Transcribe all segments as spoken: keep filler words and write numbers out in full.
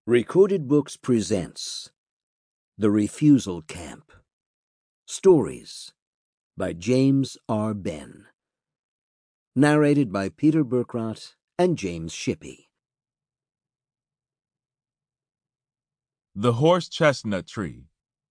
Recorded Books presents The Refusal Camp. Stories by James R. Benn. Narrated by Peter Burkrot and James Shippey. The Horse Chestnut Tree.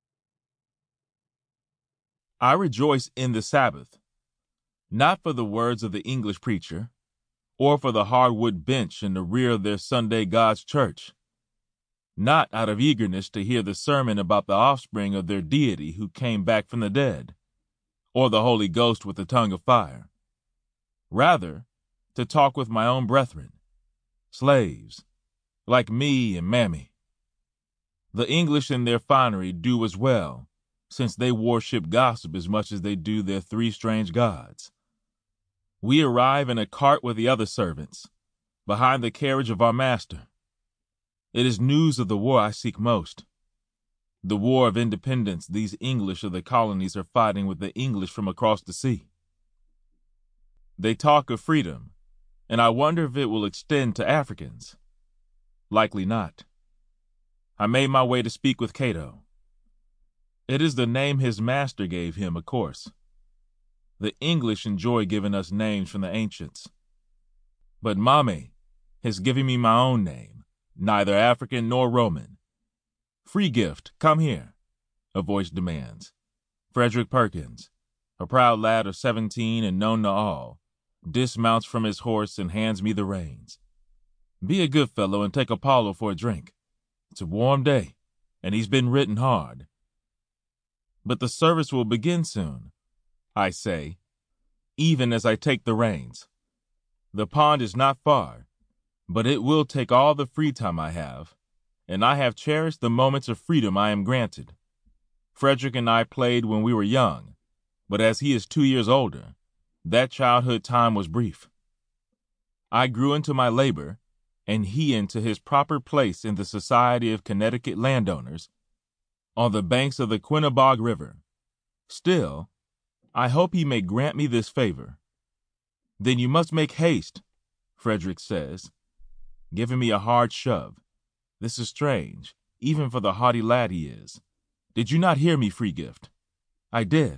I rejoice in the Sabbath, not for the words of the English preacher, or for the hardwood bench in the rear of their Sunday God's church, not out of eagerness to hear the sermon about the offspring of their deity who came back from the dead, or the Holy Ghost with the tongue of fire. Rather, to talk with my own brethren, slaves, like me and Mammy. The English in their finery do as well, since they worship gossip as much as they do their three strange gods. We arrive in a cart with the other servants, behind the carriage of our master. It is news of the war I seek most. The war of independence these English of the colonies are fighting with the English from across the sea. They talk of freedom, and I wonder if it will extend to Africans. Likely not. I made my way to speak with Cato. It is the name his master gave him, of course. The English enjoy giving us names from the ancients. But Mame has given me my own name, neither African nor Roman. Free gift, come here, a voice demands. Frederick Perkins, a proud lad of seventeen and known to all, dismounts from his horse and hands me the reins. Be a good fellow and take Apollo for a drink. It's a warm day, and he's been ridden hard. But the service will begin soon, I say, even as I take the reins. The pond is not far, but it will take all the free time I have, and I have cherished the moments of freedom I am granted. Frederick and I played when we were young, but as he is two years older, that childhood time was brief. I grew into my labor, and he into his proper place in the Society of Connecticut Landowners on the banks of the Quinebaug River. Still, I hope he may grant me this favor. Then you must make haste, Frederick says, giving me a hard shove. This is strange, even for the haughty lad he is. Did you not hear me, free gift? I did,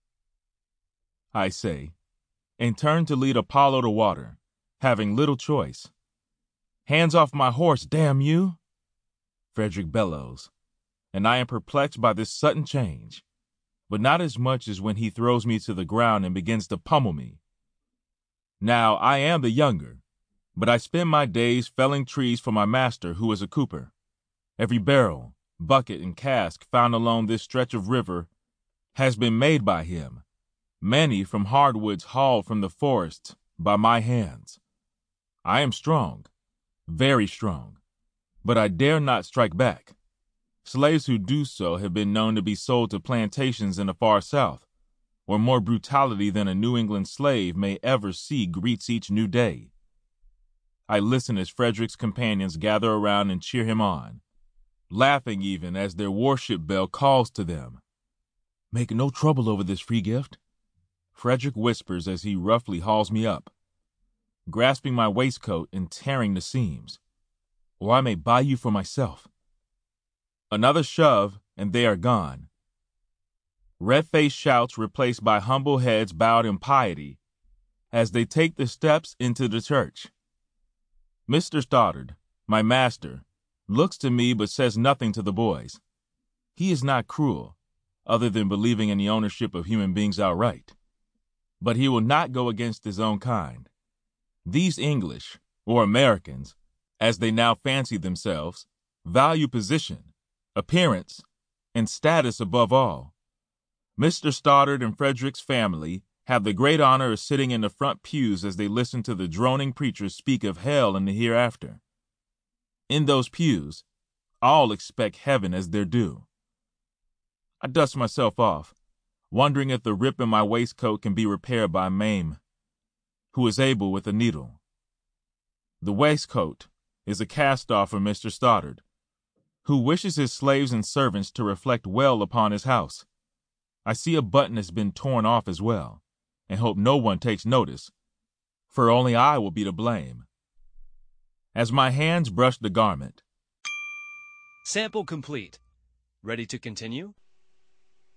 I say, and turn to lead Apollo to water, having little choice. Hands off my horse, damn you! Frederick bellows, and I am perplexed by this sudden change, but not as much as when he throws me to the ground and begins to pummel me. Now, I am the younger, but I spend my days felling trees for my master, who is a cooper. Every barrel, bucket, and cask found along this stretch of river has been made by him, many from hardwoods hauled from the forests by my hands. I am strong, very strong, but I dare not strike back. Slaves who do so have been known to be sold to plantations in the far south, where more brutality than a New England slave may ever see greets each new day. I listen as Frederick's companions gather around and cheer him on, laughing even as their worship bell calls to them. Make no trouble over this, free gift, Frederick whispers as he roughly hauls me up, grasping my waistcoat and tearing the seams, or I may buy you for myself. Another shove, and they are gone. Red-faced shouts replaced by humble heads bowed in piety as they take the steps into the church. Mister Stoddard, my master, looks to me but says nothing to the boys. He is not cruel, other than believing in the ownership of human beings outright. But he will not go against his own kind. These English, or Americans, as they now fancy themselves, value position, appearance, and status above all. Mister Stoddard and Frederick's family have the great honor of sitting in the front pews as they listen to the droning preachers speak of hell and the hereafter. In those pews, all expect heaven as their due. I dust myself off, wondering if the rip in my waistcoat can be repaired by Mame, who is able with a needle. The waistcoat is a cast-off from Mister Stoddard, who wishes his slaves and servants to reflect well upon his house. I see a button has been torn off as well, and hope no one takes notice, for only I will be to blame. As my hands brush the garment, Sample complete. Ready to continue?